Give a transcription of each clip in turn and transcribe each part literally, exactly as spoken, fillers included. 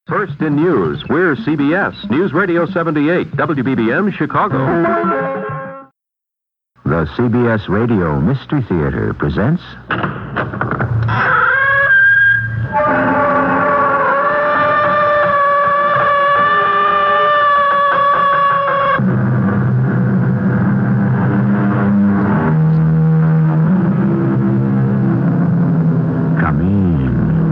First in news, we're C B S News Radio seventy-eight, W B B M Chicago. The C B S Radio Mystery Theater presents... Come in.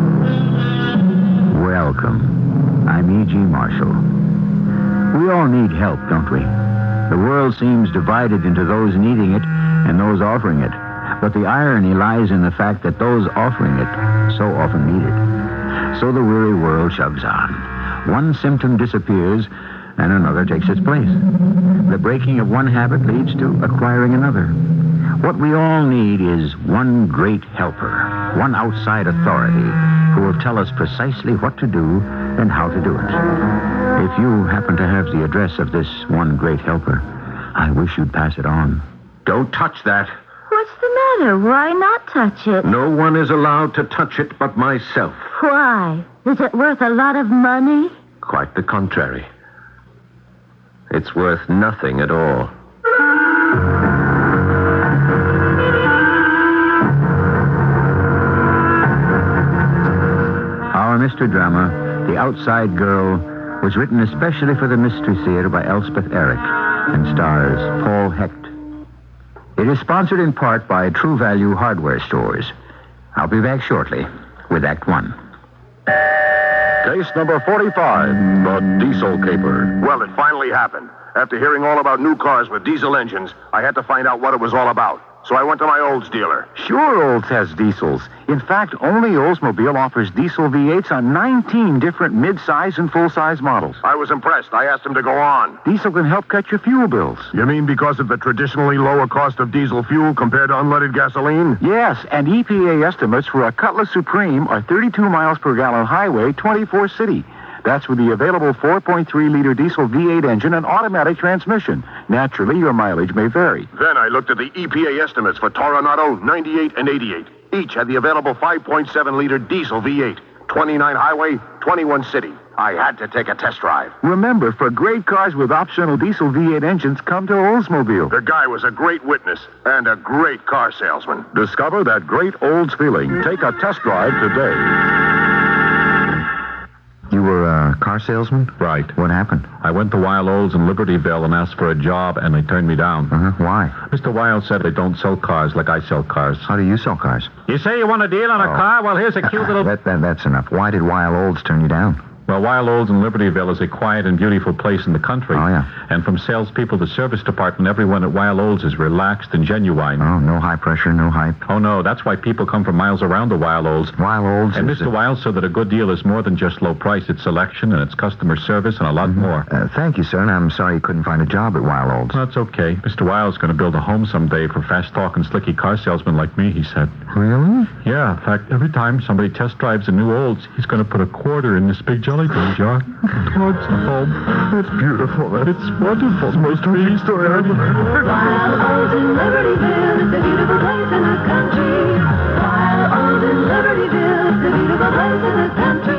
Welcome. I'm E G. Marshall. We all need help, don't we? The world seems divided into those needing it and those offering it. But the irony lies in the fact that those offering it so often need it. So the weary world chugs on. One symptom disappears and another takes its place. The breaking of one habit leads to acquiring another. What we all need is one great helper, one outside authority who will tell us precisely what to do and how to do it. If you happen to have the address of this one great helper, I wish you'd pass it on. Don't touch that. What's the matter? Why not touch it? No one is allowed to touch it but myself. Why? Is it worth a lot of money? Quite the contrary. It's worth nothing at all. Our mystery drama, The Outside Girl, was written especially for the Mystery Theater by Elspeth Eric and stars Paul Hecht. It is sponsored in part by True Value Hardware Stores. I'll be back shortly with Act One. Case number forty-five, the diesel caper. Well, it finally happened. After hearing all about new cars with diesel engines, I had to find out what it was all about. So I went to my Olds dealer. Sure, Olds has diesels. In fact, only Oldsmobile offers diesel V eights on nineteen different mid-size and full-size models. I was impressed. I asked him to go on. Diesel can help cut your fuel bills. You mean because of the traditionally lower cost of diesel fuel compared to unleaded gasoline? Yes, and E P A estimates for a Cutlass Supreme are thirty-two miles per gallon highway, twenty-four city. That's with the available four point three liter diesel V eight engine and automatic transmission. Naturally, your mileage may vary. Then I looked at the E P A estimates for Toronado, ninety-eight and eighty-eight. Each had the available five point seven liter diesel V eight. twenty-nine highway, twenty-one city. I had to take a test drive. Remember, for great cars with optional diesel V eight engines, come to Oldsmobile. The guy was a great witness and a great car salesman. Discover that great Olds feeling. Take a test drive today. You were a car salesman? Right. What happened? I went to Weil Olds in Libertyville and asked for a job, and they turned me down. Uh-huh. Why? Mister Weil said they don't sell cars like I sell cars. How do you sell cars? You say you want a deal on a Oh. car? Well, here's a cute little... that, that, that's enough. Why did Weil Olds turn you down? Well, Weil Olds in Libertyville is a quiet and beautiful place in the country. Oh, yeah. And from salespeople to service department, everyone at Weil Olds is relaxed and genuine. Oh, no high pressure, no hype. Oh, no, that's why people come from miles around to Weil Olds. Weil Olds And is Mister a- Weil said that a good deal is more than just low price. It's selection, and it's customer service, and a lot more. Uh, thank you, sir, and I'm sorry you couldn't find a job at Weil Olds. That's okay. Mister Weil's going to build a home someday for fast-talking, slicky car salesmen like me, he said. Really? Yeah, in fact, every time somebody test drives a new Olds, he's going to put a quarter in this big jelly bean jar. Towards the home. It's beautiful. It's wonderful. It's the most dreamy story I've ever heard. While Olds in Libertyville, it's a beautiful place in the country. While Olds in Libertyville, it's a beautiful place in the country.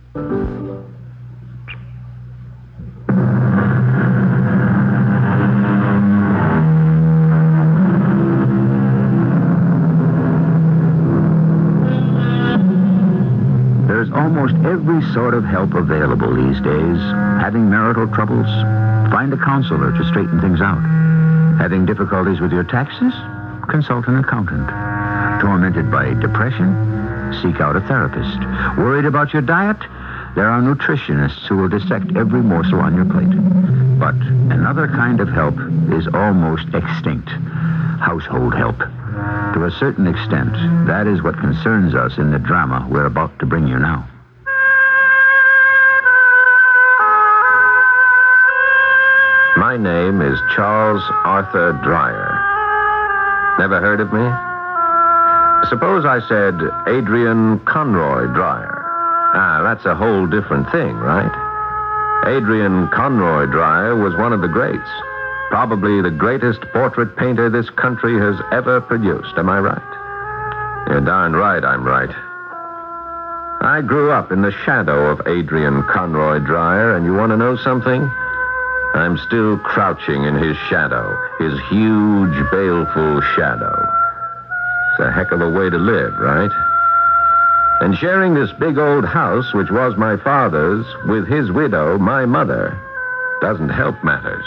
There's almost every sort of help available these days. Having marital troubles? Find a counselor to straighten things out. Having difficulties with your taxes? Consult an accountant. Tormented by depression? Seek out a therapist. Worried about your diet? There are nutritionists who will dissect every morsel on your plate. But another kind of help is almost extinct. Household help. To a certain extent, that is what concerns us in the drama we're about to bring you now. My name is Charles Arthur Dreyer. Never heard of me? Suppose I said Adrian Conroy Dreyer. Ah, that's a whole different thing, right? Adrian Conroy Dreyer was one of the greats. Probably the greatest portrait painter this country has ever produced. Am I right? You're darn right I'm right. I grew up in the shadow of Adrian Conroy Dreyer, and you want to know something? I'm still crouching in his shadow, his huge, baleful shadow. It's a heck of a way to live, right? And sharing this big old house, which was my father's, with his widow, my mother, doesn't help matters.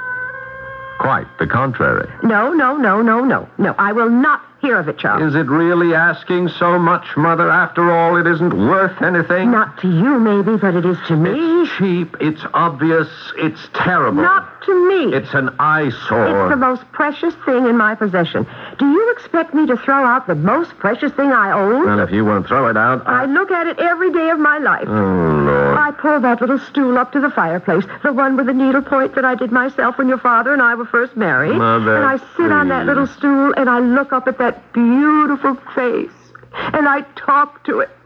Quite the contrary. No, no, no, no, no. No, I will not hear of it, Charles. Is it really asking so much, Mother? After all, it isn't worth anything. Not to you, maybe, but it is to me. It's cheap, it's obvious, it's terrible. Not to me. It's an eyesore. It's the most precious thing in my possession. Do you expect me to throw out the most precious thing I own? Well, if you won't throw it out, I look at it every day of my life. Oh, Lord. I pull that little stool up to the fireplace, the one with the needlepoint that I did myself when your father and I were first married. Mother, and I sit on that please. little stool and I look up at that beautiful face and I talk to it.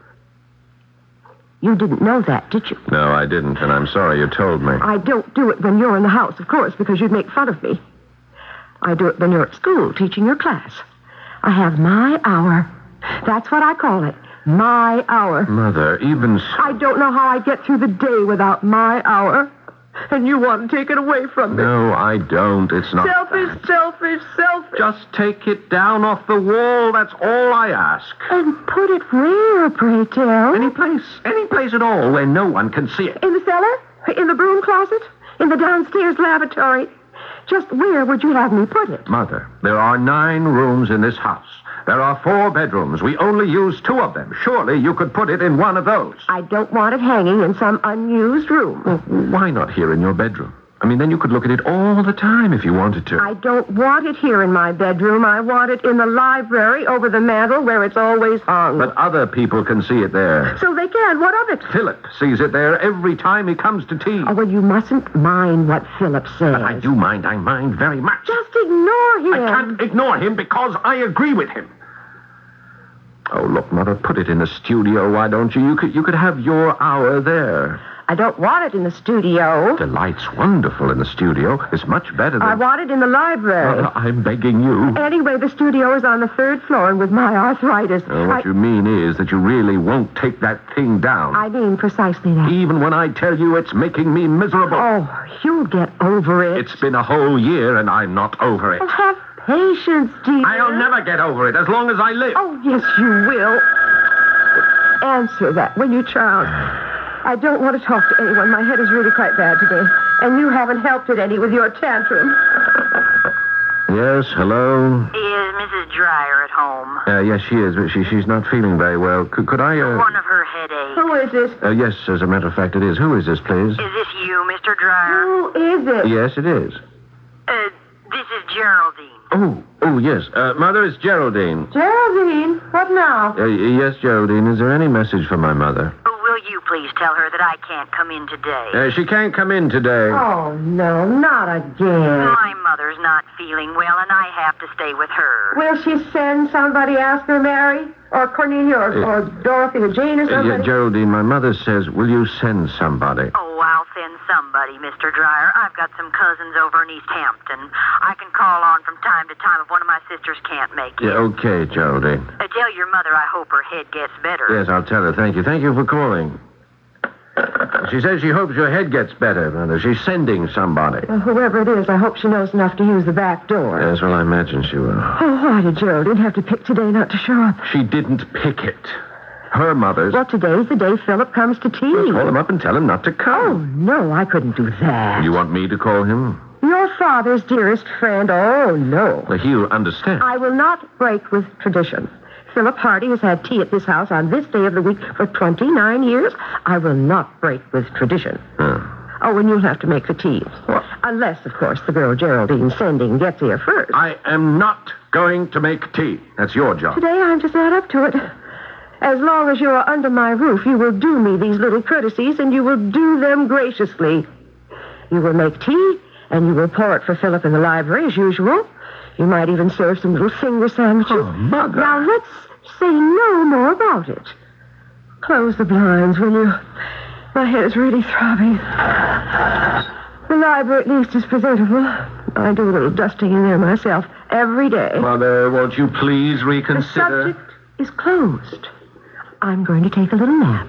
You didn't know that, did you? No, I didn't, and I'm sorry you told me. I don't do it when you're in the house, of course, because you'd make fun of me. I do it when you're at school teaching your class. I have my hour. That's what I call it. My hour. Mother, even so... I don't know how I get through the day without my hour. And you want to take it away from me. No, I don't. It's not Selfish, that. selfish, selfish. Just take it down off the wall. That's all I ask. And put it where, pray tell? Any place. Any place at all where no one can see it. In the cellar? In the broom closet? In the downstairs lavatory? Just where would you have me put it? Mother, there are nine rooms in this house. There are four bedrooms. We only use two of them. Surely you could put it in one of those. I don't want it hanging in some unused room. Well, why not here in your bedroom? I mean, then you could look at it all the time if you wanted to. I don't want it here in my bedroom. I want it in the library over the mantel where it's always hung. But other people can see it there. So they can. What of it? Philip sees it there every time he comes to tea. Oh, well, you mustn't mind what Philip says. But I do mind. I mind very much. Just ignore him. I can't ignore him because I agree with him. Oh, look, Mother, put it in the studio, why don't you? You could, you could have your hour there. I don't want it in the studio. The light's wonderful in the studio. It's much better than... I want it in the library. Uh, I'm begging you. Anyway, the studio is on the third floor, and with my arthritis... Uh, what I... you mean is that you really won't take that thing down. I mean precisely that. Even when I tell you it's making me miserable. Oh, you'll get over it. It's been a whole year, and I'm not over it. Well, have patience, dear. I'll never get over it as long as I live. Oh, yes, you will. Answer that, will you, Charles? I don't want to talk to anyone. My head is really quite bad today. And you haven't helped it any with your tantrum. Yes, hello? Is Missus Dreyer at home? Uh, yes, she is, but she, she's not feeling very well. Could, could I, uh... One of her headaches. Who is this? Uh, yes, as a matter of fact, it is. Who is this, please? Is this you, Mister Dreyer? Who is it? Yes, it is. Uh, this is Geraldine. Oh, oh, yes. Uh, Mother, it's Geraldine. Geraldine, what now? Uh, yes, Geraldine, is there any message for my mother? Oh, will you please tell her that I can't come in today? Uh, she can't come in today. Oh, no, not again. My mother's not feeling well, and I have to stay with her. Will she send somebody, ask her, Mary? Or Cornelia, or, Uh, or Dorothy, or Jane, or Uh, somebody? yeah, Geraldine, my mother says, will you send somebody? Oh, I'll send somebody, Mister Dreyer. I've got some cousins over in East Hampton. I can call on from time to time if one of my sisters can't make it. Yeah, okay, Geraldine. Uh, tell your mother I hope her head gets better. Yes, I'll tell her. Thank you. Thank you for calling. She says she hopes your head gets better, Mother. She's sending somebody. Well, whoever it is, I hope she knows enough to use the back door. Yes, well, I imagine she will. Oh, why did Geraldine have to pick today not to show up? She didn't pick it. Her mother's. Well, today's the day Philip comes to tea. Well, call him up and tell him not to Oh, come. no, I couldn't do that. You want me to call him? Your father's dearest friend. Oh, no. Well, he'll understand. I will not break with tradition. Philip Hardy has had tea at this house on this day of the week for twenty-nine years. I will not break with tradition. Huh. Oh, and you'll have to make the tea. What? Unless, of course, the girl Geraldine sending gets here first. I am not going to make tea. That's your job. Today, I'm just not up to it. As long as you're under my roof, you will do me these little courtesies, and you will do them graciously. You will make tea, and you will pour it for Philip in the library, as usual. You might even serve some little finger sandwiches. Oh, Mother. Now, let's say no more about it. Close the blinds, will you? My head is really throbbing. The library, at least, is presentable. I do a little dusting in there myself every day. Mother, won't you please The reconsider? subject is closed. I'm going to take a little nap.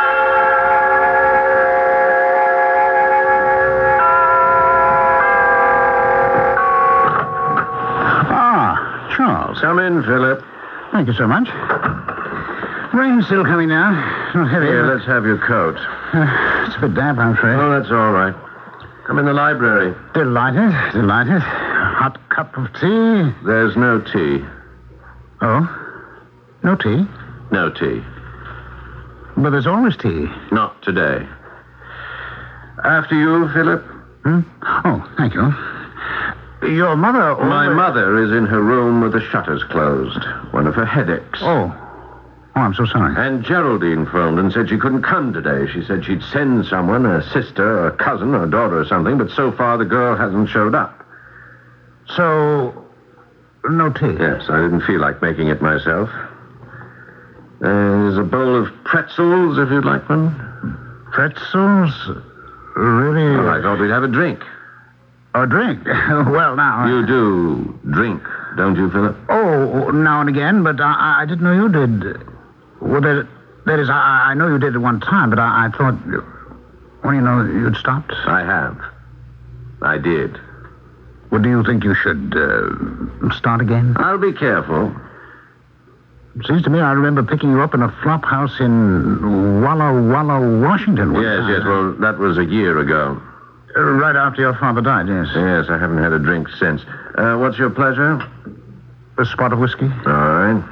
Ah, Charles. Come in, Philip. Thank you so much. Rain's still coming down. Not heavy. Here, but- let's have your coat. Uh, it's a bit damp, I'm afraid. Oh, that's all right. Come in the library. Delighted, delighted. Hot cup of tea. There's no tea. Oh? No tea? No tea. But there's always tea. Not today. After you, Philip. Hmm? Oh, thank you. Your mother always... My mother is in her room with the shutters closed. One of her headaches. Oh. Oh, I'm so sorry. And Geraldine phoned and said she couldn't come today. She said she'd send someone, a sister, or a cousin, or a daughter or something, but so far the girl hasn't showed up. So, no tea? Yes, I didn't feel like making it myself. There's a bowl of pretzels, if you'd like one. Pretzels? Really? Well, I thought we'd have a drink. A drink? Well, now... You do drink, don't you, Philip? Oh, now and again, but I, I didn't know you did. Well, that, that is, I, I know you did at one time, but I, I thought... Well, you know, you'd stopped. I have. I did. Well, do you think you should uh, start again? I'll be careful. Seems to me I remember picking you up in a flop house in Walla Walla, Washington. one Yes, time. yes, well, that was a year ago. Uh, right after your father died, yes. Yes, I haven't had a drink since. Uh, what's your pleasure? A spot of whiskey? All right.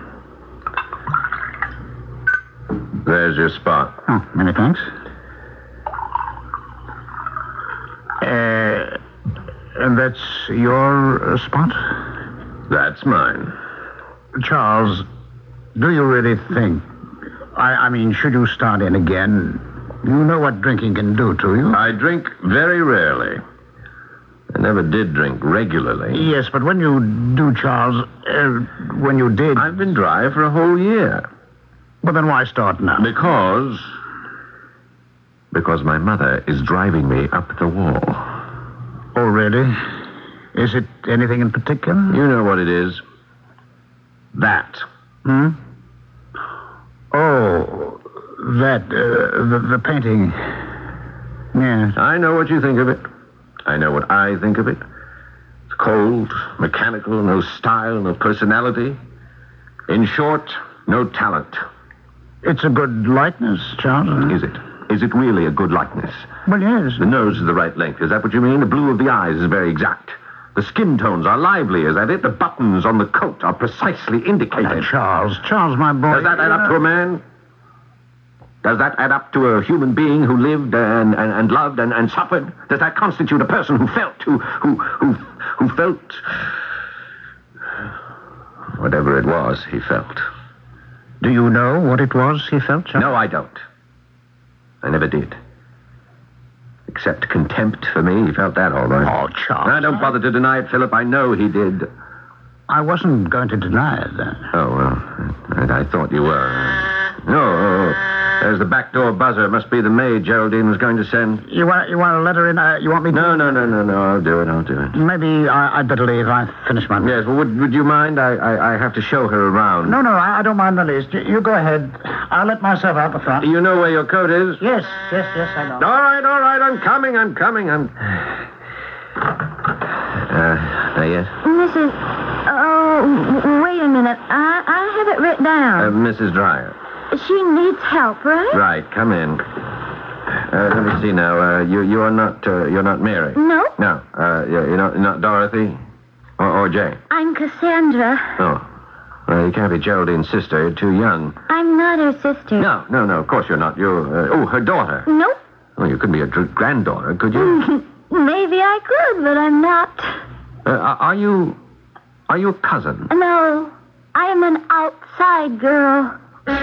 There's your spot. Oh, many thanks. Uh, and that's your uh, spot? That's mine. Charles, do you really think... I, I mean, should you start in again, you know what drinking can do to you? I drink very rarely. I never did drink regularly. Yes, but when you do, Charles, uh, when you did... I've been dry for a whole year. Well, then why start now? Because... Because my mother is driving me up the wall. Oh, really? Is it anything in particular? You know what it is. That. Hmm? Oh, that, uh, the, the painting. Yes. I know what you think of it. I know what I think of it. It's cold, mechanical, no style, no personality. In short, no talent. It's a good likeness, Charles. Is it? Is it really a good likeness? Well, yes. The nose is the right length. Is that what you mean? The blue of the eyes is very exact. The skin tones are lively. Is that it? The buttons on the coat are precisely indicated. Now, Charles, Charles, my boy. Does that add up to a man? Does that add up to a human being who lived and, and, and loved and, and suffered? Does that constitute a person who felt, who, who, who, who felt... whatever it was he felt? Do you know what it was he felt, Charles? No, I don't. I never did. Except contempt for me. He felt that all right. Oh, Charles. Now, don't bother to deny it, Philip. I know he did. I wasn't going to deny it, then. Oh, well, I, I thought you were. No, there's the back door buzzer. It must be the maid Geraldine was going to send. You want you want a letter in? Uh, you want me to? No, no, no, no, no. I'll do it. I'll do it. Maybe I, I'd better leave. I finished my... Yes, well, would, would you mind? I, I, I have to show her around. No, no, I, I don't mind the least. You, you go ahead. I'll let myself out the front. You know where your coat is? Yes, yes, yes, I know. All right, all right. I'm coming. I'm coming. I'm... Uh, uh yes? Missus Oh, wait a minute. I, I have it written down. Uh, Missus Dreyer. She needs help, right? Right, come in. Uh, let me see now. Uh, you you are not uh, you're not Mary. No. No. Uh, you're you're not not Dorothy, or, or Jane. I'm Cassandra. Oh, well, you can't be Geraldine's sister. You're too young. I'm not her sister. No, no, no. Of course you're not. You're uh, oh her daughter. Nope. Oh, you couldn't be a dr- granddaughter, could you? Maybe I could, but I'm not. uh, are you are you a cousin? No, I am an outside girl.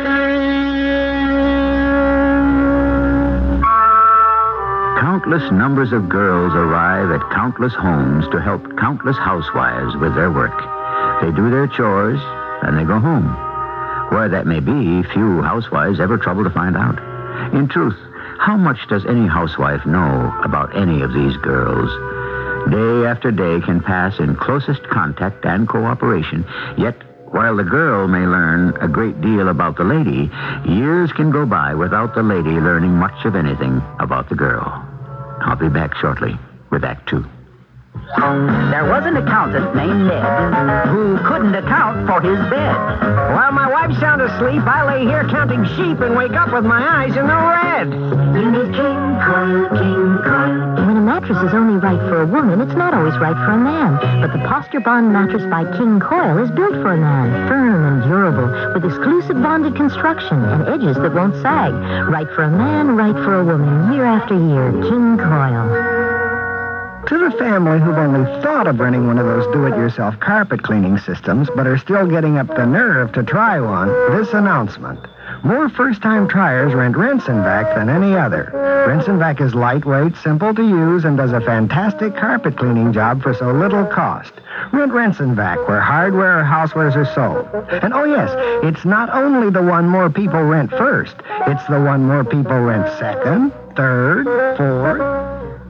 Countless numbers of girls arrive at countless homes to help countless housewives with their work. They do their chores, and they go home. Where that may be, few housewives ever trouble to find out. In truth, how much does any housewife know about any of these girls? Day after day can pass in closest contact and cooperation, yet While the girl may learn a great deal about the lady, years can go by without the lady learning much of anything about the girl. I'll be back shortly with Act Two. There was an accountant named Ned who couldn't account for his bed. While my wife's sound asleep, I lay here counting sheep and wake up with my eyes in the red. You need King Coil, King Coil. When a mattress is only right for a woman, it's not always right for a man. But the Posture Bond mattress by King Coil is built for a man. Firm and durable, with exclusive bonded construction and edges that won't sag. Right for a man, right for a woman, year after year. King Coil. To the family who've only thought of renting one of those do-it-yourself carpet cleaning systems, but are still getting up the nerve to try one, this announcement. More first-time triers rent Rinse and Vac than any other. Rinse and Vac is lightweight, simple to use, and does a fantastic carpet cleaning job for so little cost. Rent Rinse and Vac, where hardware or housewares are sold. And oh yes, it's not only the one more people rent first, it's the one more people rent second, third, fourth.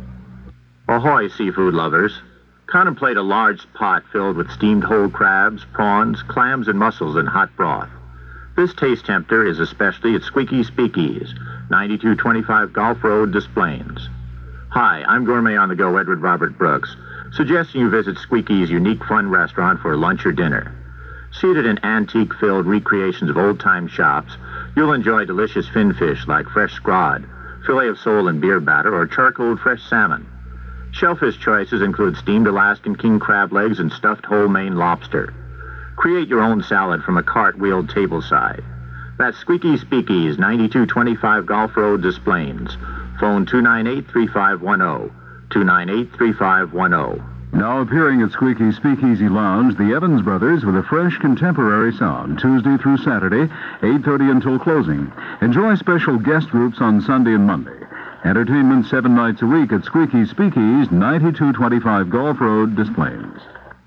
Ahoy, seafood lovers. Contemplate a large pot filled with steamed whole crabs, prawns, clams, and mussels in hot broth. This taste tempter is especially at Squeaky Speakeasy, ninety-two twenty-five Gulf Road, Des Plaines. Hi, I'm Gourmet on the Go Edward Robert Brooks, suggesting you visit Squeaky's unique fun restaurant for lunch or dinner. Seated in antique-filled recreations of old-time shops, you'll enjoy delicious fin fish like fresh scrod, fillet of sole and beer batter, or charcoaled fresh salmon. Shellfish choices include steamed Alaskan king crab legs and stuffed whole Maine lobster. Create your own salad from a cart-wheeled tableside. That's Squeaky Speakeasy, ninety-two twenty-five Gulf Road, Des Plaines. Phone two nine eight, three five one zero, two nine eight, three five one zero. Now appearing at Squeaky Speakeasy Lounge, the Evans Brothers with a fresh contemporary sound, Tuesday through Saturday, eight thirty until closing. Enjoy special guest groups on Sunday and Monday. Entertainment seven nights a week at Squeaky Speakeasy, ninety-two twenty-five Gulf Road, Des Plaines.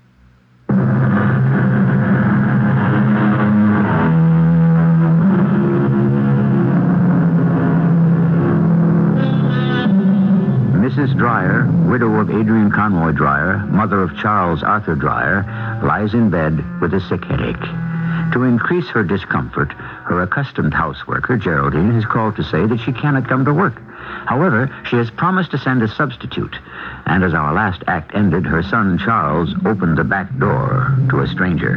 Missus Dreyer, widow of Adrian Conroy Dreyer, mother of Charles Arthur Dreyer, lies in bed with a sick headache. To increase her discomfort, her accustomed houseworker, Geraldine, has called to say that she cannot come to work. However, she has promised to send a substitute. And as our last act ended, her son, Charles, opened the back door to a stranger.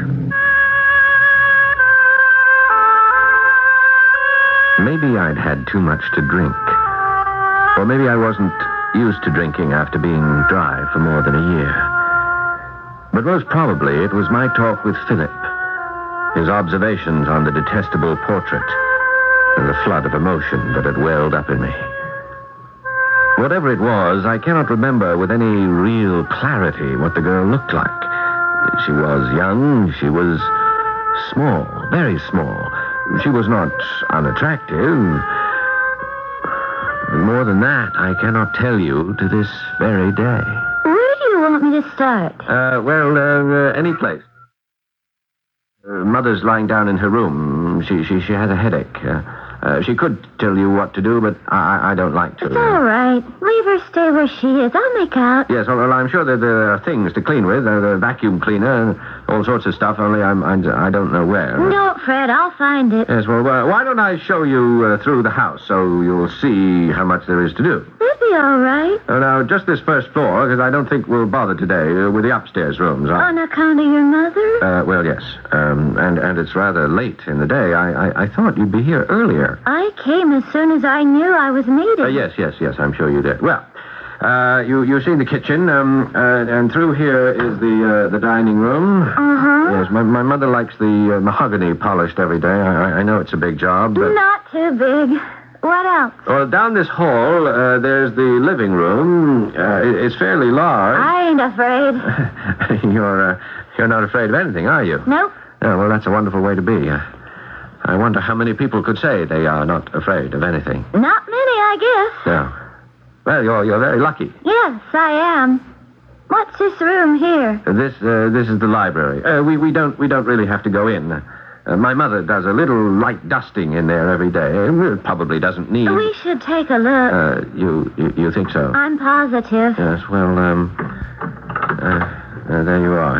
Maybe I'd had too much to drink. Or maybe I wasn't used to drinking after being dry for more than a year. But most probably it was my talk with Philip, his observations on the detestable portrait, and the flood of emotion that had welled up in me. Whatever it was, I cannot remember with any real clarity what the girl looked like. She was young, she was small, very small. She was not unattractive. More than that, I cannot tell you to this very day. Where do you want me to start? Uh, well, uh, uh, any place. Uh, Mother's lying down in her room. She she she has a headache. Uh, uh, she could tell you what to do, but I I don't like to. It's all right. Leave her stay where she is. I'll make out. Yes, well, I'm sure that there are things to clean with. Uh, the vacuum cleaner, and all sorts of stuff. Only I'm, I'm I don't know where. Don't fret. I'll find it. Yes, well, uh, why don't I show you uh, through the house so you'll see how much there is to do. That'd be all right. Uh, now, just this first floor, because I don't think we'll bother today uh, with the upstairs rooms. I... On account of your mother? Uh, well, yes. Um, and, and it's rather late in the day. I, I, I thought you'd be here earlier. I came as soon as I knew I was needed. Uh, yes, yes, yes, I'm sure you did. Well, uh, you, you've seen the kitchen, um, uh, and through here is the uh, the dining room. Uh-huh. Yes, my, my mother likes the uh, mahogany polished every day. I, I know it's a big job, but... Not too big. What else? Well, down this hall, uh, there's the living room. Uh, it, it's fairly large. I ain't afraid. you're, uh, you're not afraid of anything, are you? Nope. Oh, well, that's a wonderful way to be. Uh, I wonder how many people could say they are not afraid of anything. Not many, I guess. No. Well, you're, you're very lucky. Yes, I am. What's this room here? Uh, this uh, this is the library. Uh, we, we don't we don't really have to go in. Uh, my mother does a little light dusting in there every day. It probably doesn't need... We should take a look. Uh, you, you you think so? I'm positive. Yes, well, um... Uh, uh, there you are.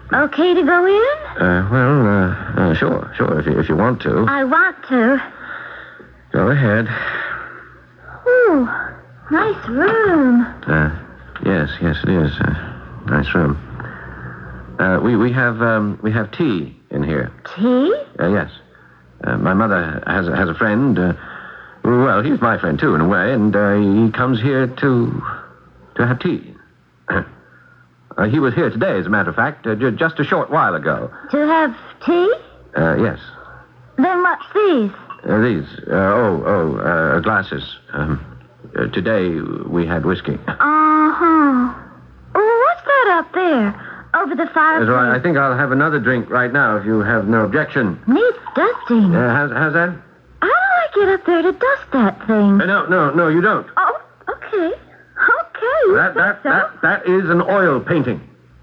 Okay to go in? Uh, well, uh, uh, sure, sure, if you, if you want to. I want to. Go ahead. Ooh, nice room. Uh, yes, yes, it is. Uh, nice room. Uh, we, we have, um, we have tea in here. Tea? Uh, yes. Uh, my mother has, has a friend. Uh, well, he's my friend, too, in a way, and uh, he comes here to, to have tea. Uh, he was here today, as a matter of fact, uh, j- just a short while ago. To have tea? Uh, yes. Then what's these? Uh, these. Uh, oh, oh, uh, glasses. Um, uh, today we had whiskey. Uh-huh. Oh, what's that up there? Over the fireplace? That's right. I think I'll have another drink right now, if you have no objection. Needs dusting. Uh, how's, how's that? How do I get up there to dust that thing? Uh, no, no, no, you don't. Oh, okay. Okay. That, that, so. that, that is an oil painting.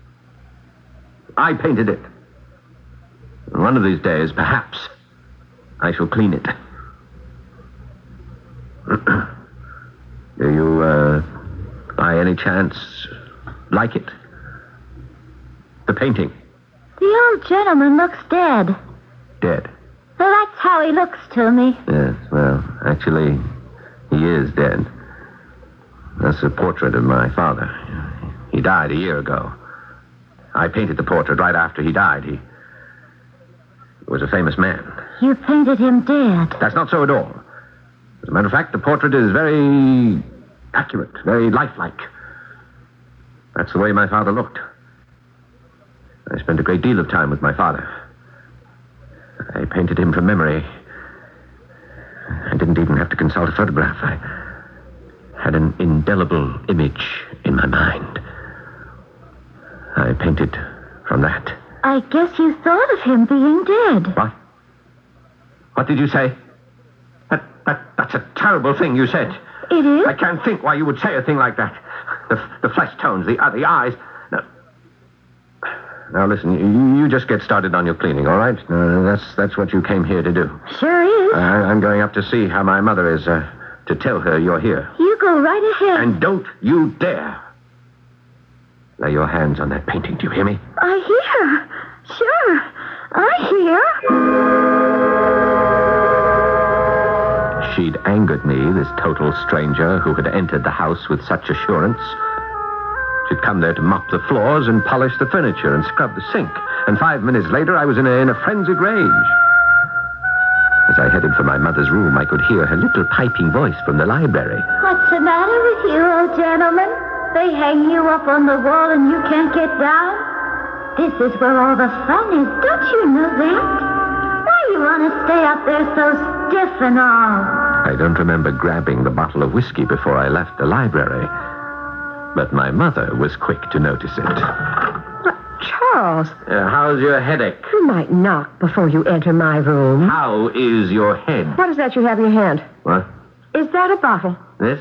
I painted it. And one of these days, perhaps, I shall clean it. Do you, uh, by any chance, like it? The painting? The old gentleman looks dead. Dead. Well, that's how he looks to me. Yes, well, actually, he is dead. That's a portrait of my father. He died a year ago. I painted the portrait right after he died. He was a famous man. You painted him dead. That's not so at all. As a matter of fact, the portrait is very accurate, very lifelike. That's the way my father looked. I spent a great deal of time with my father. I painted him from memory. I didn't even have to consult a photograph. I had an indelible image in my mind. I painted from that. I guess you thought of him being dead. What? What did you say? That, that, that's a terrible thing you said. It is? I can't think why you would say a thing like that. The, the flesh tones, the, uh, the eyes. Now, now listen, you, you just get started on your cleaning, all right? Uh, that's, that's what you came here to do. Sure is. Uh, I'm going up to see how my mother is, uh, to tell her you're here. You go right ahead. And don't you dare lay your hands on that painting. Do you hear me? I hear. Sure. I hear. She'd angered me, this total stranger who had entered the house with such assurance. She'd come there to mop the floors and polish the furniture and scrub the sink. And five minutes later, I was in a, in a frenzied rage. As I headed for my mother's room, I could hear her little piping voice from the library. What's the matter with you, old gentleman? They hang you up on the wall and you can't get down? This is where all the fun is. Don't you know that? Why you want to stay up there so stiff and all? I don't remember grabbing the bottle of whiskey before I left the library. But my mother was quick to notice it. Charles. Uh, how's your headache? You might knock before you enter my room. How is your head? What is that you have in your hand? What? Is that a bottle? This?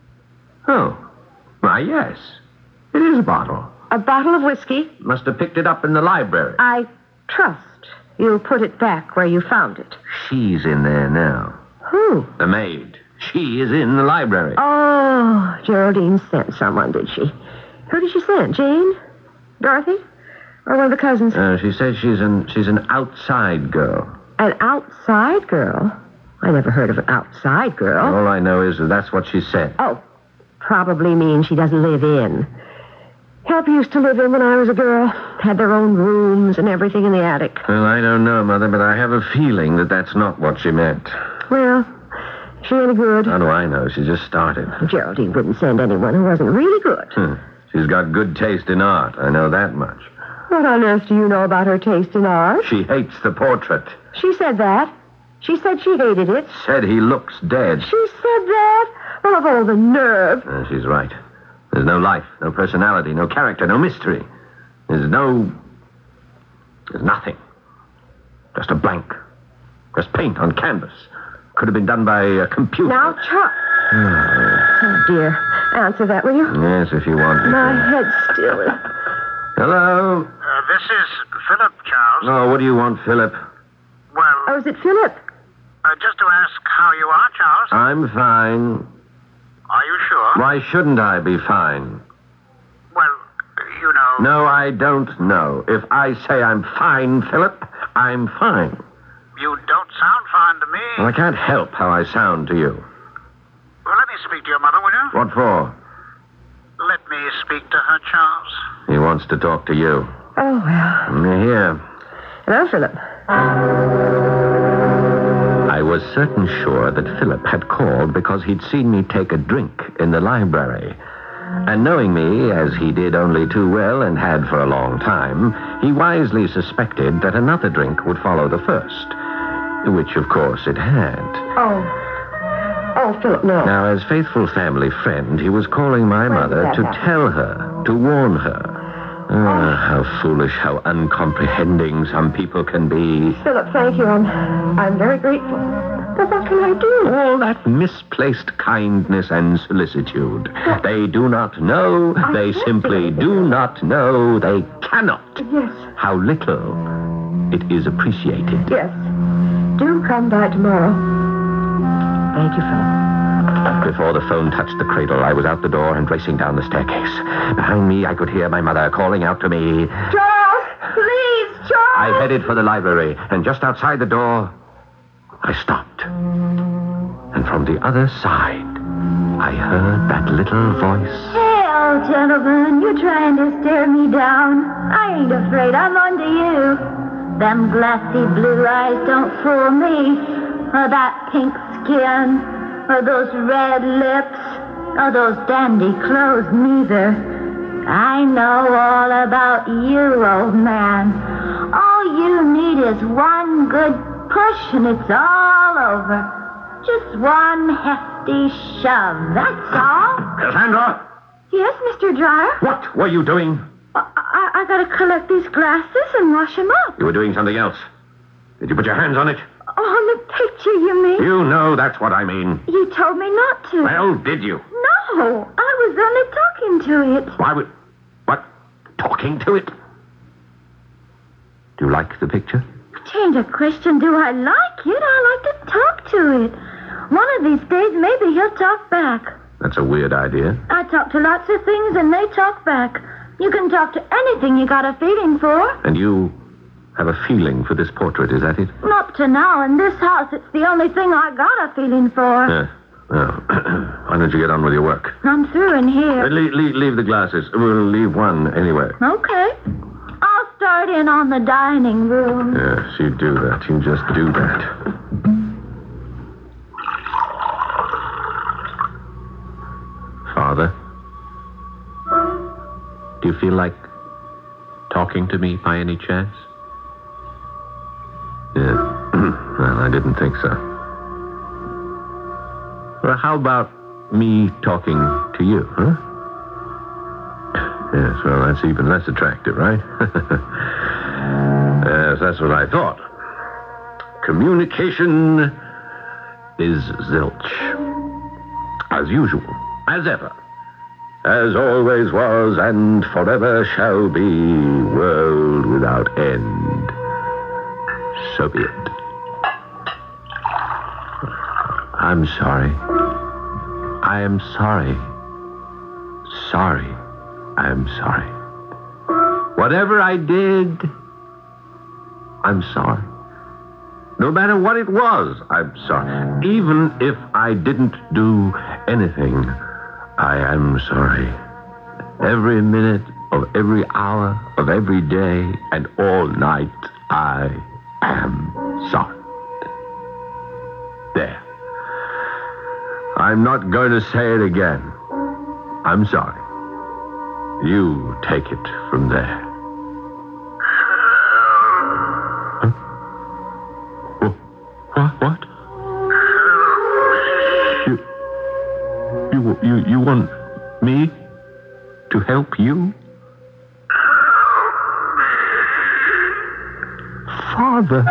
Oh. Why, yes. It is a bottle. A bottle of whiskey? Must have picked it up in the library. I trust you'll put it back where you found it. She's in there now. Who? The maid. She is in the library. Oh, Geraldine sent someone, did she? Who did she send? Jane? Dorothy? Or one of the cousins? Uh, she says she's an she's an outside girl. An outside girl? I never heard of an outside girl. All I know is that that's what she said. Oh, probably means she doesn't live in. Help used to live in when I was a girl. Had their own rooms and everything in the attic. Well, I don't know, Mother, but I have a feeling that that's not what she meant. Well, she any good? How do I know? She just started. Geraldine wouldn't send anyone who wasn't really good. Hmm. She's got good taste in art. I know that much. What on earth do you know about her taste in art? She hates the portrait. She said that. She said she hated it. Said he looks dead. She said that? Well, of all the nerve. Uh, she's right. There's no life, no personality, no character, no mystery. There's no... There's nothing. Just a blank. Just paint on canvas. Could have been done by a computer. Now, Charles. Oh, dear. Answer that, will you? Yes, if you want me My to. head's still... Hello? Uh, this is Philip, Charles. Oh, what do you want, Philip? Well... Oh, is it Philip? Uh, just to ask how you are, Charles. I'm fine. Are you sure? Why shouldn't I be fine? Well, you know... No, I don't know. If I say I'm fine, Philip, I'm fine. You don't sound fine to me. Well, I can't help how I sound to you. Well, let me speak to your mother, will you? What for? Let me speak to her, Charles. He wants to talk to you. Oh, well. Here. Hello, Philip. I was certain sure that Philip had called because he'd seen me take a drink in the library. And knowing me, as he did only too well and had for a long time, he wisely suspected that another drink would follow the first, which, of course, it had. Oh. Oh, Philip, no. Now, as faithful family friend, he was calling my When mother did that to happen? tell her, to warn her. Ah, how foolish, how uncomprehending some people can be. Philip, thank you. I'm, I'm very grateful. But what can I do? All that misplaced kindness and solicitude. They do not know, I they can't simply do do not know, they cannot. Yes, How little it is appreciated. yes. Do come by tomorrow. Thank you, Philip. Before the phone touched the cradle, I was out the door and racing down the staircase. Behind me, I could hear my mother calling out to me. Charles! Please, Charles! I headed for the library, and just outside the door, I stopped. And from the other side, I heard that little voice. Hey, old gentleman, you're trying to stare me down. I ain't afraid, I'm onto you. Them glassy blue eyes don't fool me. Or that pink skin. Or those red lips. Or those dandy clothes, neither. I know all about you, old man. All you need is one good push and it's all over. Just one hefty shove, that's all. Cassandra! Yes, Mister Dryer? What were you doing? I, I, I gotta collect these glasses and wash them up. You were doing something else. Did you put your hands on it? Oh, on the picture, you mean? You know that's what I mean. You told me not to. Well, did you? No, I was only talking to it. Why would... What? Talking to it? Do you like the picture? Change of question, do I like it? I like to talk to it. One of these days, maybe he'll talk back. That's a weird idea. I talk to lots of things, and they talk back. You can talk to anything you got a feeling for. And you have a feeling for this portrait, is that it? Up to now, in this house, it's the only thing I got a feeling for. Yeah. Well, why don't you get on with your work? I'm through in here. Uh, leave, leave, leave the glasses. We'll leave one anyway. Okay. I'll start in on the dining room. Yes, you do that. You just do that. Father, do you feel like talking to me by any chance? Yeah. Well, I didn't think so. Well, how about me talking to you, huh? Yes, well, that's even less attractive, right? Yes, that's what I thought. Communication is zilch. As usual, as ever. As always was and forever shall be, world without end. So be it. I'm sorry. I am sorry. Sorry. I am sorry. Whatever I did, I'm sorry. No matter what it was, I'm sorry. Even if I didn't do anything, I am sorry. Every minute of every hour of every day and all night, I am sorry. There. I'm not going to say it again. I'm sorry. You take it from there. Huh? What? What? You, you, you, you want me to help you? Father.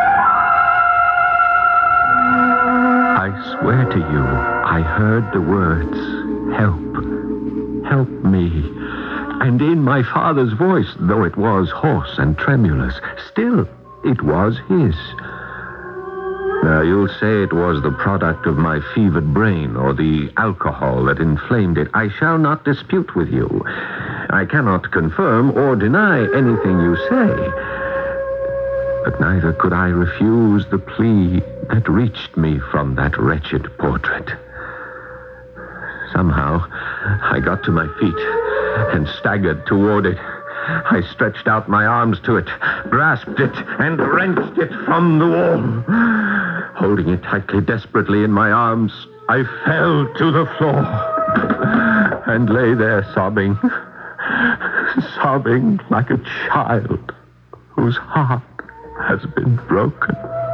I swear to you, I heard the words, help, help me. And in my father's voice, though it was hoarse and tremulous, still it was his. Now, you'll say it was the product of my fevered brain or the alcohol that inflamed it. I shall not dispute with you. I cannot confirm or deny anything you say. But neither could I refuse the plea that reached me from that wretched portrait. Somehow, I got to my feet and staggered toward it. I stretched out my arms to it, grasped it, and wrenched it from the wall. Holding it tightly, desperately in my arms, I fell to the floor and lay there sobbing, sobbing like a child whose heart has been broken.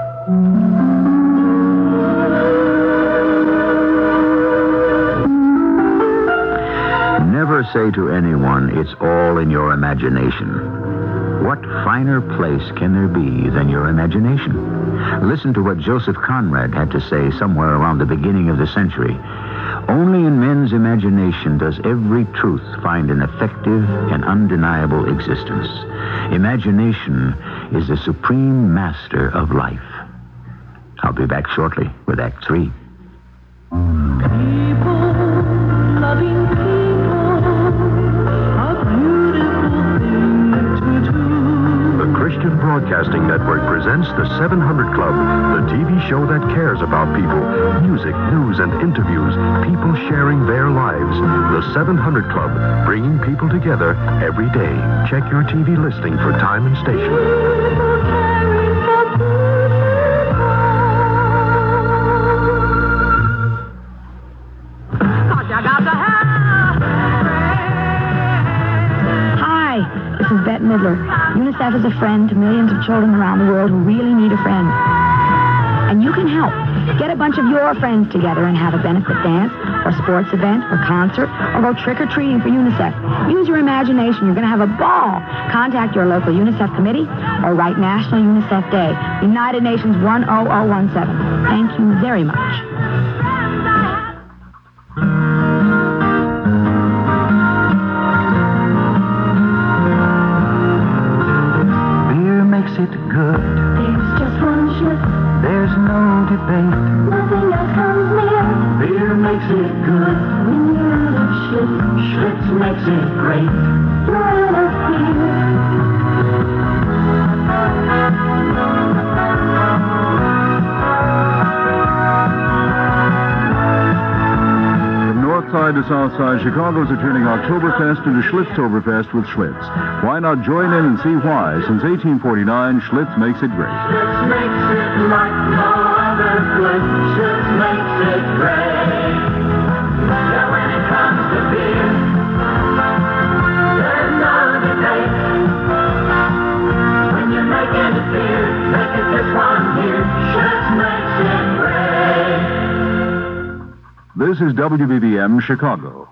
Never say to anyone, it's all in your imagination. What finer place can there be than your imagination? Listen to what Joseph Conrad had to say somewhere around the beginning of the century. Only in men's imagination does every truth find an effective and undeniable existence. Imagination is the supreme master of life. I'll be back shortly with Act Three. People, loving people, a beautiful thing to do. The Christian Broadcasting Network presents The seven hundred Club, the T V show that cares about people. Music, news, and interviews. People sharing their lives. The seven hundred Club, bringing people together every day. Check your T V listing for time and station. Hi, this is Bette Midler. UNICEF is a friend to millions of children around the world who really need a friend. And you can help. Get a bunch of your friends together and have a benefit dance, or sports event, or concert, or go trick-or-treating for UNICEF. Use your imagination. You're going to have a ball. Contact your local UNICEF committee or write National UNICEF Day, United Nations one thousand seventeen. Thank you very much. Beer makes it good. There's just one Schlitz. There's no debate. Nothing else comes near. Beer makes it good. When you're out of Schlitz, Schlitz makes it great. You're out of From north side to south side, Chicago's are turning Oktoberfest into Schlitztoberfest with Schlitz. Why not join in and see why? Since eighteen forty-nine, Schlitz makes it great. Schlitz makes it like no other good. Schlitz makes it great. Yeah, when it comes to beer, there's no debate. When you're making a beer, make it this one here. Schlitz makes it great. This is W B B M Chicago.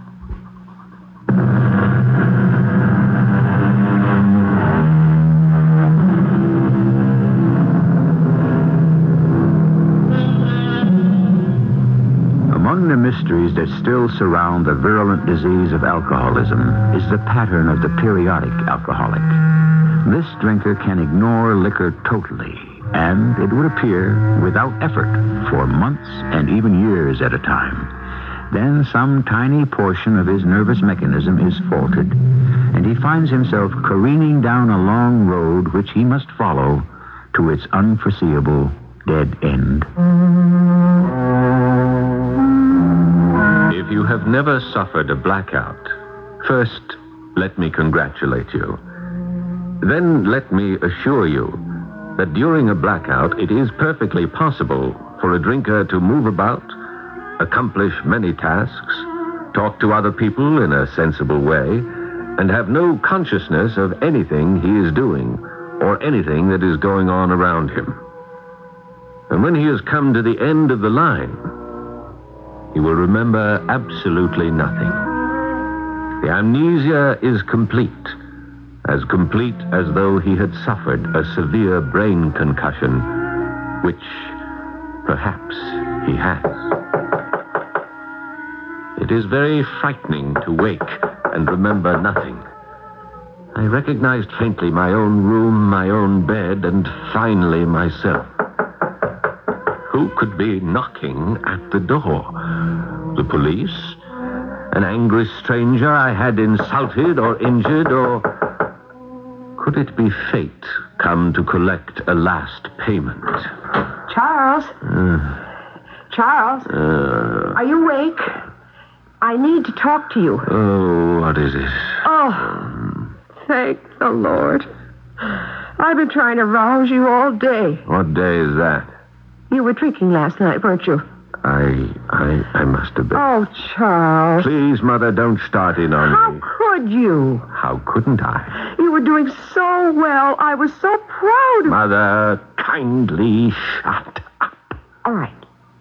Among the mysteries that still surround the virulent disease of alcoholism is the pattern of the periodic alcoholic. This drinker can ignore liquor totally, and it would appear without effort for months and even years at a time. Then some tiny portion of his nervous mechanism is faulted, and he finds himself careening down a long road which he must follow to its unforeseeable dead end. If you have never suffered a blackout, first, let me congratulate you. Then let me assure you that during a blackout, it is perfectly possible for a drinker to move about, accomplish many tasks, talk to other people in a sensible way, and have no consciousness of anything he is doing or anything that is going on around him. And when he has come to the end of the line, he will remember absolutely nothing. The amnesia is complete, as complete as though he had suffered a severe brain concussion, which perhaps he has. It is very frightening to wake and remember nothing. I recognized faintly my own room, my own bed, and finally myself. Who could be knocking at the door? The police? An angry stranger I had insulted or injured, or could it be fate come to collect a last payment? Charles? Uh, Charles? uh, Are you awake? I need to talk to you. oh, what is it? Oh, thank the Lord. I've been trying to rouse you all day. What day is that? You were drinking last night, weren't you? I, I, I must have been. Oh, Charles. Please, Mother, don't start in on How me. could you? How couldn't I? You were doing so well. I was so proud of you. Mother, kindly shut up. All right.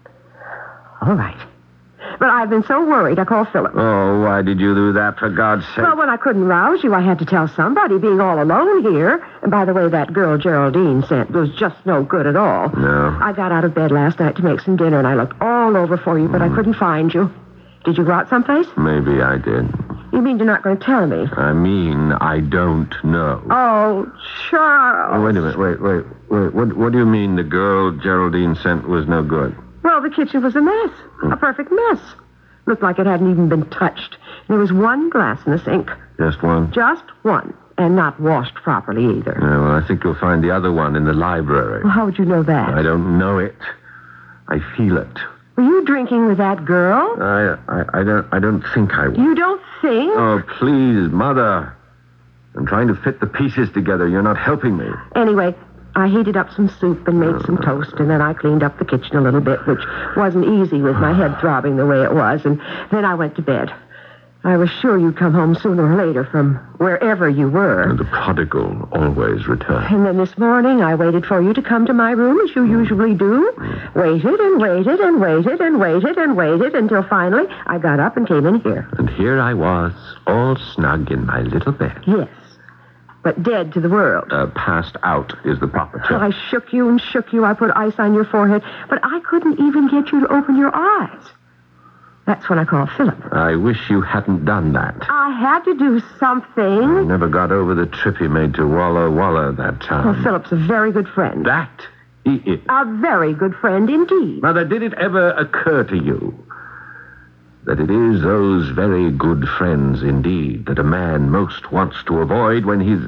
All right. But I've been so worried, I called Philip. Oh, why did you do that, for God's sake? Well, when I couldn't rouse you, I had to tell somebody, being all alone here. And by the way, that girl Geraldine sent was just no good at all. No. I got out of bed last night to make some dinner, and I looked all over for you, but Mm. I couldn't find you. Did you go out someplace? Maybe I did. You mean you're not going to tell me? I mean, I don't know. Oh, Charles. Oh, wait a minute. Wait, wait, wait. What, what do you mean the girl Geraldine sent was no good? Well, the kitchen was a mess. A perfect mess. Looked like it hadn't even been touched. There was one glass in the sink. Just one? Just one. And not washed properly either. Yeah, well, I think you'll find the other one in the library. Well, how would you know that? I don't know it. I feel it. Were you drinking with that girl? I, I, I don't, I don't think I was. You don't think? Oh, please, Mother. I'm trying to fit the pieces together. You're not helping me. Anyway, I heated up some soup and made some toast, and then I cleaned up the kitchen a little bit, which wasn't easy with my head throbbing the way it was, and then I went to bed. I was sure you'd come home sooner or later from wherever you were. The prodigal always returns. And then this morning, I waited for you to come to my room, as you usually do. Waited and waited and waited and waited and waited until finally I got up and came in here. And here I was, all snug in my little bed. Yes, but dead to the world. Uh, passed out is the proper term. I shook you and shook you. I put ice on your forehead, but I couldn't even get you to open your eyes. That's when I called Philip. I wish you hadn't done that. I had to do I something. never got over the trip he made to Walla Walla that time. Well, Philip's a very good friend. That he is. A very good friend indeed. Mother, did it ever occur to you that it is those very good friends indeed that a man most wants to avoid when he's...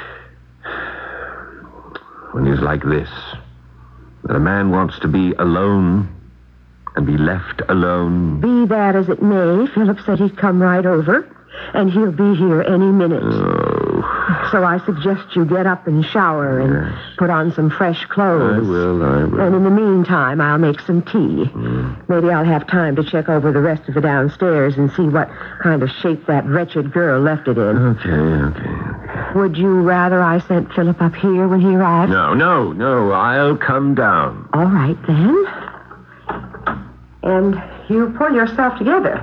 when he's like this? That a man wants to be alone and be left alone? Be that as it may, Philip said he'd come right over, and he'll be here any minute. Oh. So I suggest you get up and shower and Yes. put on some fresh clothes. I will, I will. And in the meantime, I'll make some tea. Mm. Maybe I'll have time to check over the rest of the downstairs and see what kind of shape that wretched girl left it in. Okay, okay, okay. Would you rather I sent Philip up here when he arrives? No, no, no. I'll come down. All right, then. And you pull yourself together.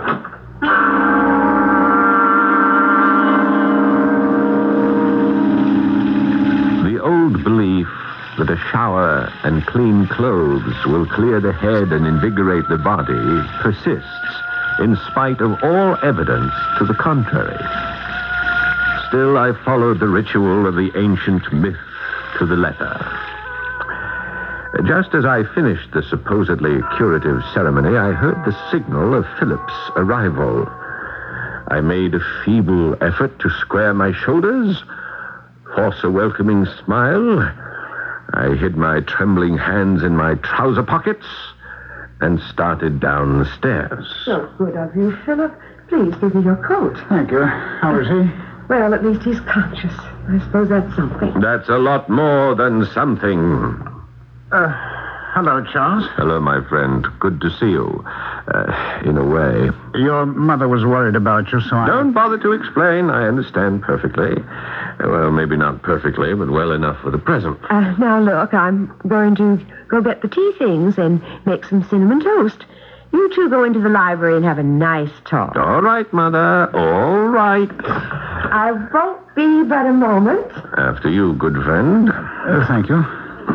The old belief that a shower and clean clothes will clear the head and invigorate the body persists in spite of all evidence to the contrary. Still, I followed the ritual of the ancient myth to the letter. Just as I finished the supposedly curative ceremony, I heard the signal of Philip's arrival. I made a feeble effort to square my shoulders, force a welcoming smile. I hid my trembling hands in my trouser pockets and started down the stairs. So good of you, Philip. Please give me your coat. Thank you. How is he? Well, at least he's conscious. I suppose that's something. That's a lot more than something. Uh, hello, Charles. Hello, my friend. Good to see you. Uh, in a way. Your mother was worried about you, so I... Don't bother to explain. I understand perfectly. Well, maybe not perfectly, but well enough for the present. Uh, now, look, I'm going to go get the tea things and make some cinnamon toast. You two go into the library and have a nice talk. All right, Mother. All right. I won't be but a moment. After you, good friend. Uh, thank you.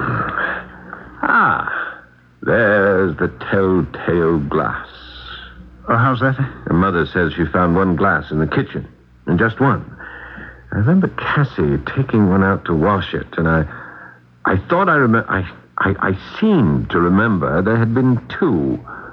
Ah, there's the telltale glass. Oh, how's that? Her mother says she found one glass in the kitchen, and just one. I remember Cassie taking one out to wash it, and I, I thought I remember. I, I, I seemed to remember there had been two.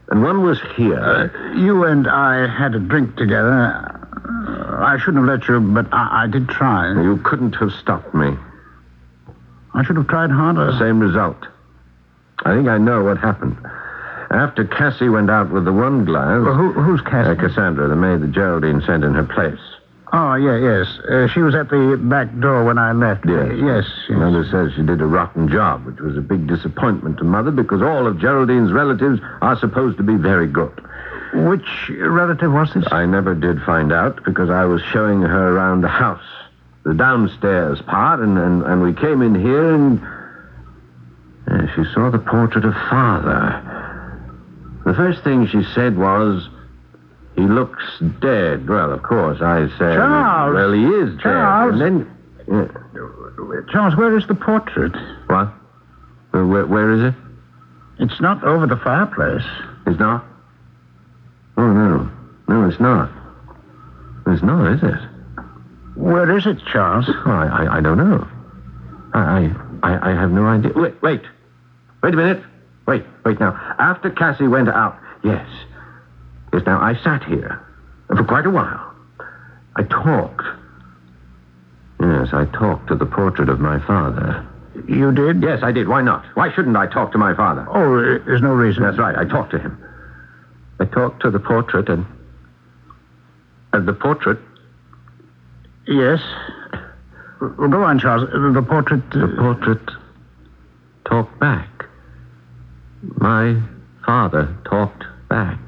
And one was here. Uh, you and I had a drink together. Uh, I shouldn't have let you, but I, I did try. You couldn't have stopped me. I should have tried harder. Same result. I think I know what happened. After Cassie went out with the one glass... Well, who, who's Cassie? Uh, Cassandra, the maid that Geraldine sent in her place. Oh, yeah, yes. Uh, she was at the back door when I left. Yes. Uh, yes, yes. Mother says she did a rotten job, which was a big disappointment to Mother because all of Geraldine's relatives are supposed to be very good. Which relative was this? I never did find out because I was showing her around the house, the downstairs part, and, and, and we came in here and uh, she saw the portrait of Father. The first thing she said was... He looks dead. Well, of course, I said... Charles! Well, he is dead. Charles! And then... Uh, Charles, where is the portrait? What? Uh, where, where is it? It's not over the fireplace. It's not? Oh, no. No, it's not. It's not, is it? Where is it, Charles? Oh, I, I, I don't know. I, I, I have no idea. Wait, wait. Wait a minute. Wait, wait now. After Cassie went out... Yes. Yes, now, I sat here for quite a while. I talked. Yes, I talked to the portrait of my father. You did? Yes, I did. Why not? Why shouldn't I talk to my father? Oh, there's no reason. That's right. I talked to him. I talked to the portrait and... And the portrait... Yes. Well, go on, Charles. The portrait... Uh... The portrait talked back. My father talked back.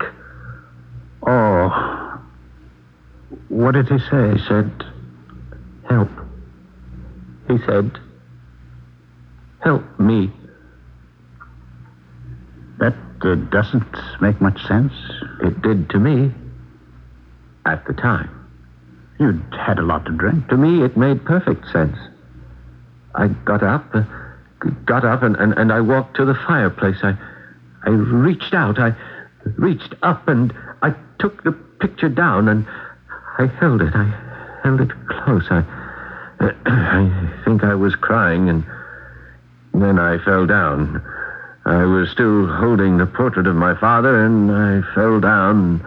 Oh. What did he say? He said, help. He said, help me. That uh, doesn't make much sense. It did to me. At the time. You'd had a lot to drink. To me, it made perfect sense. I got up, uh, got up, and, and, and I walked to the fireplace. I, I reached out. I reached up, and I took the picture down, and I held it. I held it close. I, uh, I think I was crying, and then I fell down. I was still holding the portrait of my father, and I fell down.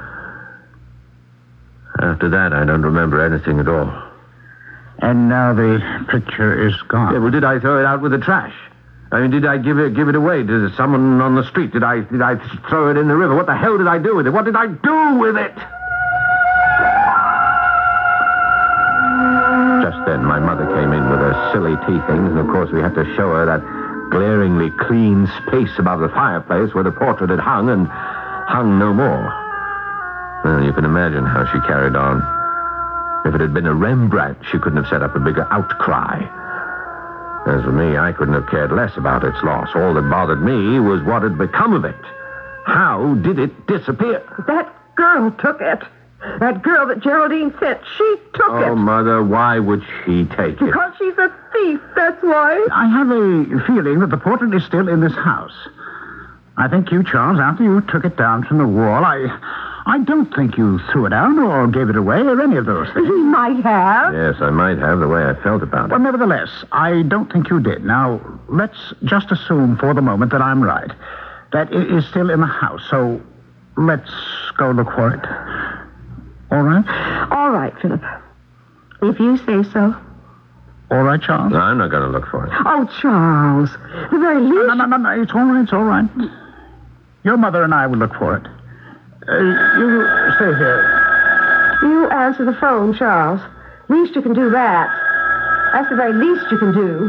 After that, I don't remember anything at all. And now the picture is gone. Yeah, well, did I throw it out with the trash? I mean, did I give it give it away to someone on the street? Did I did I throw it in the river? What the hell did I do with it? What did I do with it? Just then, my mother came in with her silly tea things, and of course we had to show her that glaringly clean space above the fireplace where the portrait had hung and hung no more. Well, you can imagine how she carried on. If it had been a Rembrandt, she couldn't have set up a bigger outcry. As for me, I couldn't have cared less about its loss. All that bothered me was what had become of it. How did it disappear? That girl took it. That girl that Geraldine sent, she took oh, it. Oh, Mother, why would she take it? Because she's a thief, that's why. I have a feeling that the portrait is still in this house. I think you, Charles, after you took it down from the wall, I... I don't think you threw it out or gave it away or any of those things. He might have. Yes, I might have, the way I felt about it. Well, nevertheless, I don't think you did. Now, let's just assume for the moment that I'm right. That it is still in the house, so let's go look for it. All right? All right, Philip. If you say so. All right, Charles? No, I'm not going to look for it. Oh, Charles. The very least... No, no, no, no, it's all right, it's all right. Your mother and I will look for it. Uh, you stay here. You answer the phone, Charles. Least you can do that. That's the very least you can do.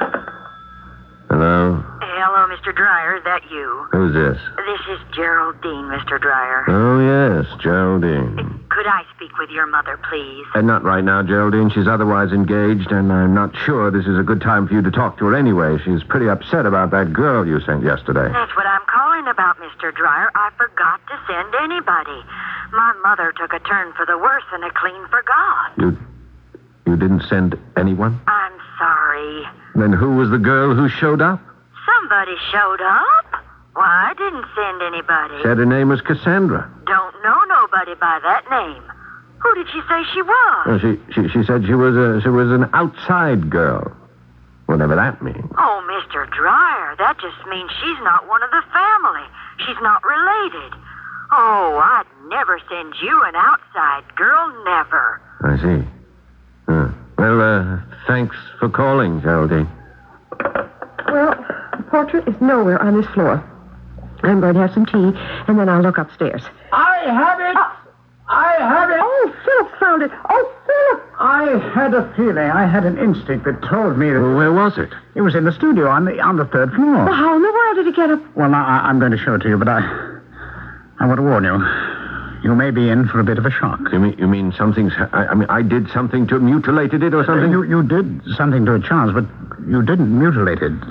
Hello? Hello, Mister Dreyer. Is that you? Who's this? This is Geraldine, Mister Dreyer. Oh, yes, Geraldine. Could I speak with your mother, please? And not right now, Geraldine. She's otherwise engaged, and I'm not sure this is a good time for you to talk to her anyway. She's pretty upset about that girl you sent yesterday. That's what I'm calling about, Mister Dreyer. I forgot to send anybody. My mother took a turn for the worse and I clean forgot. You... you didn't send anyone? I'm sorry. Then who was the girl who showed up? Somebody showed up. Why, I didn't send anybody. Said her name was Cassandra. Don't know nobody by that name. Who did she say she was? Well, she, she she said she was a she was an outside girl. Whatever that means. Oh, Mister Dreyer, that just means she's not one of the family. She's not related. Oh, I'd never send you an outside girl, never. I see. Huh. Well, uh, thanks for calling, Geraldine. Well, the portrait is nowhere on this floor. I'm going to have some tea, and then I'll look upstairs. I have it! Oh. I have it! Oh, Philip found it! Oh, Philip! I had a feeling, I had an instinct that told me that... Well, where was it? It was in the studio on the on the third floor. Well, how in the world did he get up? Well, I, I'm going to show it to you, but I... I want to warn you. You may be in for a bit of a shock. You mean you mean something's... I, I mean, I did something to mutilated it or something? You, you did something to it, Charles, but you didn't mutilate it.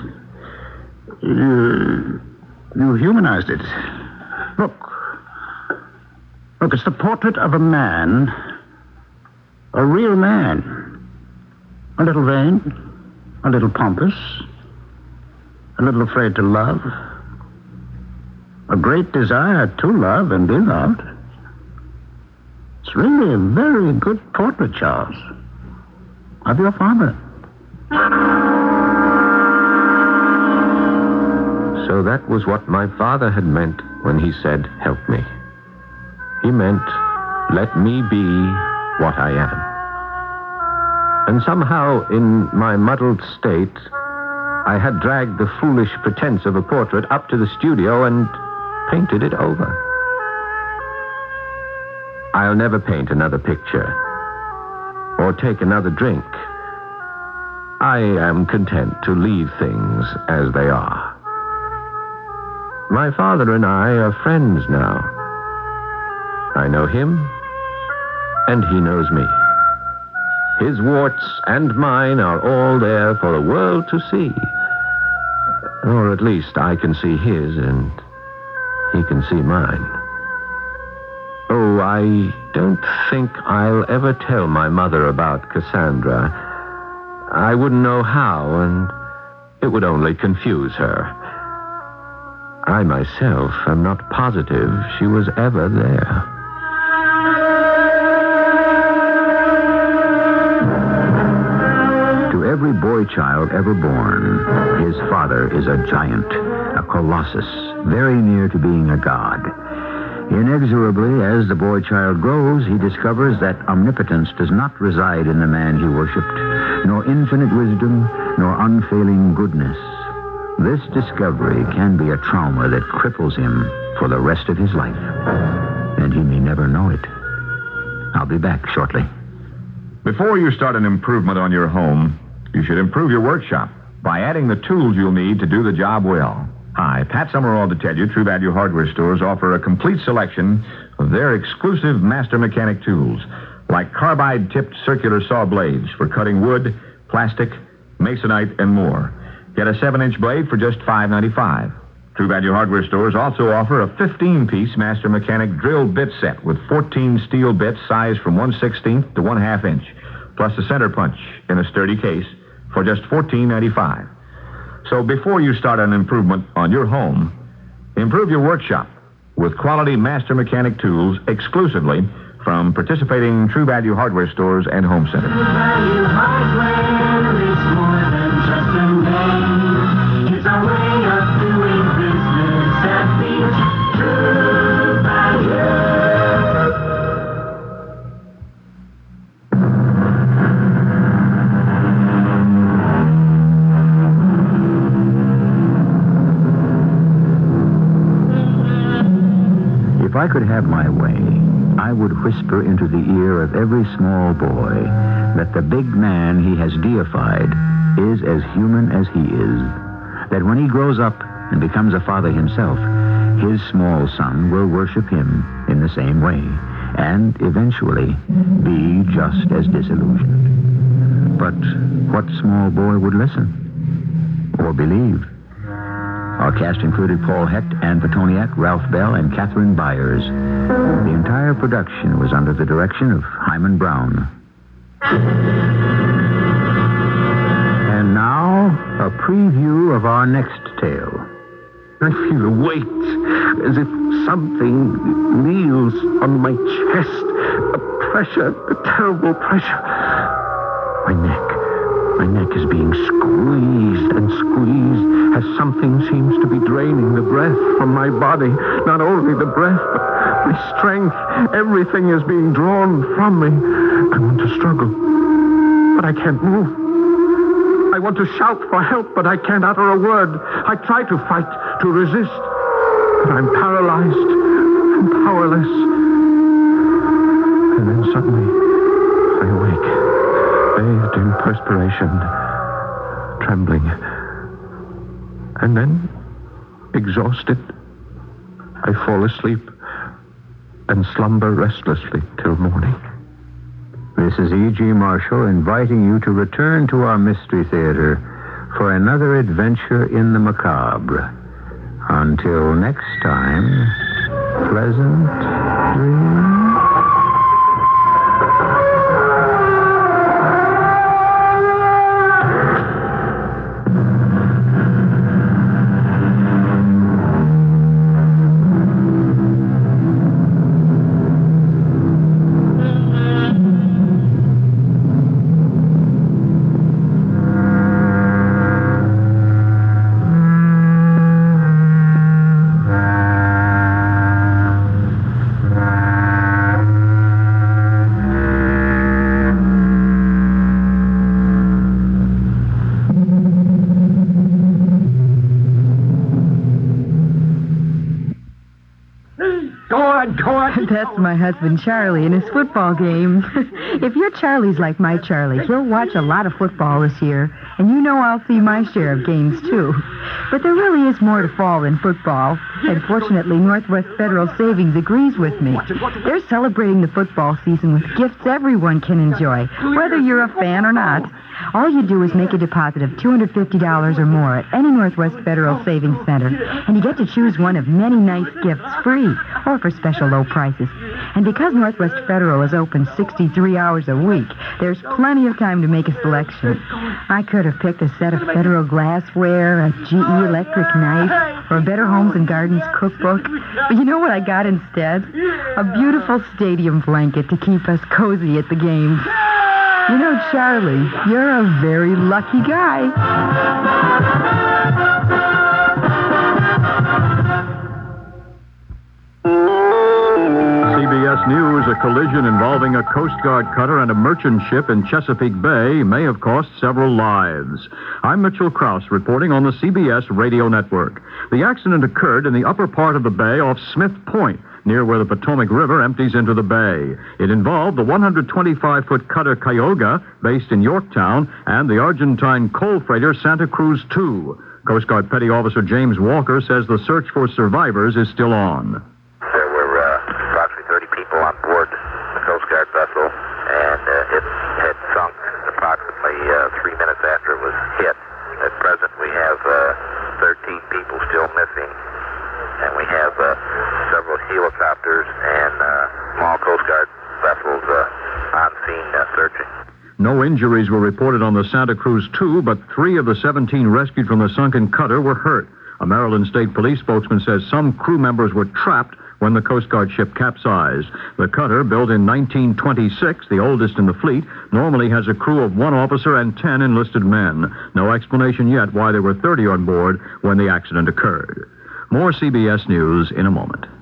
You... You humanized it. Look. Look, it's the portrait of a man. A real man. A little vain. A little pompous. A little afraid to love. A great desire to love and be loved. It's really a very good portrait, Charles. Of your father. So that was what my father had meant when he said, help me. He meant, let me be what I am. And somehow, in my muddled state, I had dragged the foolish pretense of a portrait up to the studio and painted it over. I'll never paint another picture or take another drink. I am content to leave things as they are. My father and I are friends now. I know him, and he knows me. His warts and mine are all there for the world to see. Or at least I can see his, and he can see mine. Oh, I don't think I'll ever tell my mother about Cassandra. I wouldn't know how, and it would only confuse her. I myself am not positive she was ever there. To every boy child ever born, his father is a giant, a colossus, very near to being a god. Inexorably, as the boy child grows, he discovers that omnipotence does not reside in the man he worshipped, nor infinite wisdom, nor unfailing goodness. This discovery can be a trauma that cripples him for the rest of his life. And he may never know it. I'll be back shortly. Before you start an improvement on your home, you should improve your workshop by adding the tools you'll need to do the job well. Hi, Pat Summerall to tell you True Value Hardware stores offer a complete selection of their exclusive master mechanic tools, like carbide-tipped circular saw blades for cutting wood, plastic, masonite, and more. Get a seven-inch blade for just five dollars and ninety-five cents. True Value Hardware stores also offer a fifteen-piece Master Mechanic drill bit set with fourteen steel bits sized from one sixteenth to one half inch, plus a center punch in a sturdy case for just fourteen dollars and ninety-five cents. So before you start an improvement on your home, improve your workshop with quality Master Mechanic tools exclusively from participating True Value Hardware stores and home centers. True Value Hardware is more than just a name. It's a way of doing business that beats True Value. If I could have my way, I would whisper into the ear of every small boy that the big man he has deified is as human as he is. That when he grows up and becomes a father himself, his small son will worship him in the same way and eventually be just as disillusioned. But what small boy would listen or believe? Our cast included Paul Hecht, Ann Petoniak, Ralph Bell, and Catherine Byers. The entire production was under the direction of Hyman Brown. And now, a preview of our next tale. I feel a weight, as if something kneels on my chest. A pressure, a terrible pressure. My neck. My neck is being squeezed and squeezed as something seems to be draining the breath from my body. Not only the breath, but My strength, everything is being drawn from me. I want to struggle, but I can't move. I want to shout for help, but I can't utter a word. I try to fight, to resist, but I'm paralyzed and powerless. And then suddenly, I awake, bathed in perspiration, trembling. And then, exhausted, I fall asleep and slumber restlessly till morning. This is E G. Marshall inviting you to return to our Mystery Theater for another adventure in the macabre. Until next time, pleasant dreams. That's my husband, Charlie, in his football game. If your Charlie's like my Charlie, he'll watch a lot of football this year, and you know I'll see my share of games, too. But there really is more to fall than football, and fortunately, Northwest Federal Savings agrees with me. They're celebrating the football season with gifts everyone can enjoy, whether you're a fan or not. All you do is make a deposit of two hundred fifty dollars or more at any Northwest Federal Savings Center, and you get to choose one of many nice gifts free or for special low prices. And because Northwest Federal is open sixty-three hours a week, there's plenty of time to make a selection. I could have picked a set of Federal glassware, a G E electric knife, or a Better Homes and Gardens cookbook. But you know what I got instead? A beautiful stadium blanket to keep us cozy at the games. You know, Charlie, you're a very lucky guy. C B S News, a collision involving a Coast Guard cutter and a merchant ship in Chesapeake Bay may have cost several lives. I'm Mitchell Krause reporting on the C B S Radio Network. The accident occurred in the upper part of the bay off Smith Point, near where the Potomac River empties into the bay. It involved the one hundred twenty-five foot cutter Cuyahoga, based in Yorktown, and the Argentine coal freighter Santa Cruz two. Coast Guard Petty Officer James Walker says the search for survivors is still on. There were uh, approximately thirty people on board the Coast Guard vessel, and uh, it had sunk approximately uh, three minutes after it was hit. At present, we have uh, thirteen people still missing, and we have uh, several helicopters and uh, small Coast Guard vessels uh, on scene uh, searching. No injuries were reported on the Santa Cruz two, but three of the seventeen rescued from the sunken cutter were hurt. A Maryland State Police spokesman says some crew members were trapped when the Coast Guard ship capsized. The cutter, built in nineteen twenty-six, the oldest in the fleet, normally has a crew of one officer and ten enlisted men. No explanation yet why there were thirty on board when the accident occurred. More C B S News in a moment.